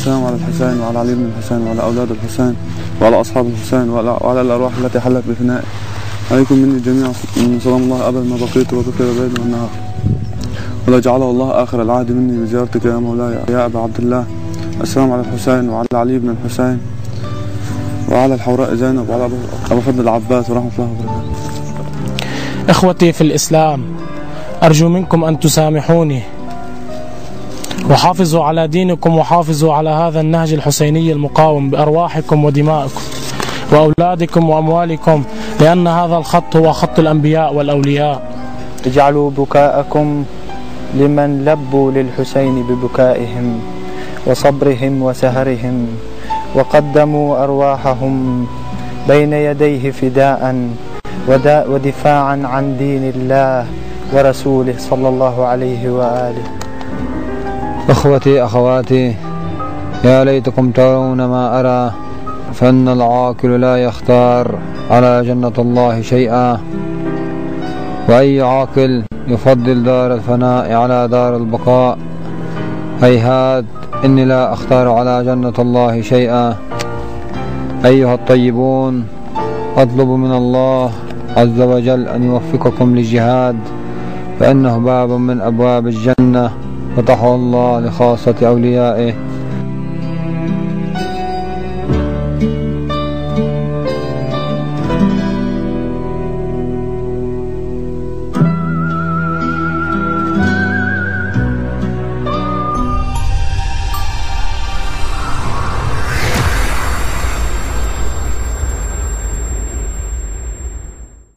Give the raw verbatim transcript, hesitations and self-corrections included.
والسلام على الحسين وعلى علي بن الحسين وعلى أولاد الحسين وعلى أصحاب الحسين وعلى الأرواح التي حلت بفنائه. عليكم مني جميعا سلام الله أبدا ما بقيت وذكر الليل والنهار، ولا جعله الله آخر العهد مني بزيارتك يا مولاي يا أبا عبد الله. السلام على الحسين وعلى علي بن الحسين وعلى الحوراء زينب وعلى أبو فضل العباس ورحمة الله وبركاته. إخوتي في الإسلام، أرجو منكم أن تسامحوني وحافظوا على دينكم وحافظوا على هذا النهج الحسيني المقاوم بأرواحكم ودمائكم وأولادكم وأموالكم، لأن هذا الخط هو خط الأنبياء والأولياء. اجعلوا بكاءكم لمن لبوا للحسين ببكائهم وصبرهم وسهرهم، وقدموا أرواحهم بين يديه فداء ودفاعا عن دين الله ورسوله صلى الله عليه وآله. أخوتي أخواتي، يا ليتكم ترون ما أرى، فإن العاقل لا يختار على جنة الله شيئا، وأي عاقل يفضل دار الفناء على دار البقاء. هيهات، إني لا أختار على جنة الله شيئا. أيها الطيبون، أطلب من الله عز وجل أن يوفقكم للجهاد، فإنه باب من أبواب الجنة فتحه الله لخاصة أوليائه.